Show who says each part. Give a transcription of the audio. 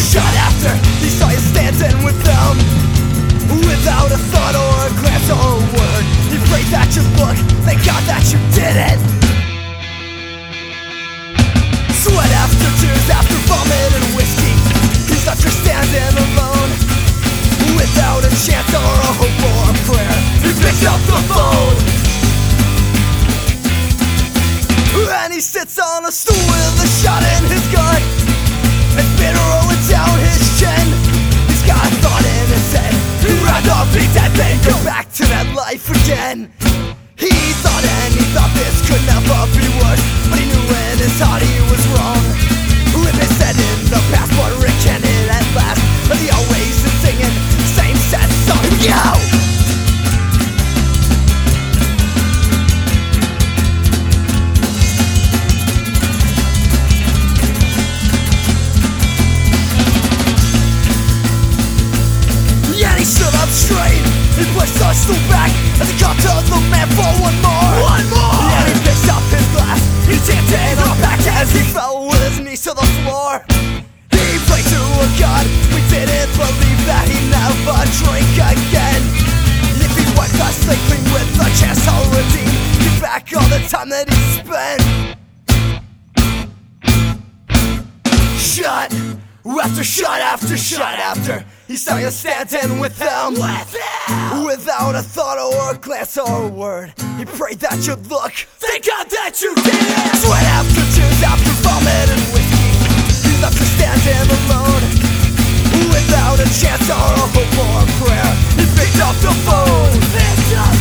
Speaker 1: shot after he saw you standing with them, without a thought or a glance or a word. He prayed that you'd look, thank God that you didn't. Sweat after tears after vomit and whiskey, he's left you standing alone, without a chance or a hope or a prayer. He picks up the phone, and he sits on a stool with a shot in his gut, and spit rolling down his chin. He's got a thought in his head, he'd rather be dead than go back to that life again. He thought and he thought this could never be worse, but he knew in his heart he was wrong. Live his head in the past, but recant it at last. But he always is singing same sad song. Yo! He stood up straight, he pushed the stool back as he called to the man for one more. And he picked up his glass, he tipped it back as he fell with his knees to the floor. He prayed to a God, we didn't believe that he'd never drink again. If he wiped the slate clean with a chance to redeem, get back all the time that he spent. Shot after shot after shot after he saw you standing with them, without a thought or a glance or a word. He prayed that you'd look, thank God that you did. Sweat after tears after vomit and whiskey, he left you standing alone, without a chance or a hope or a prayer. He picked up the phone,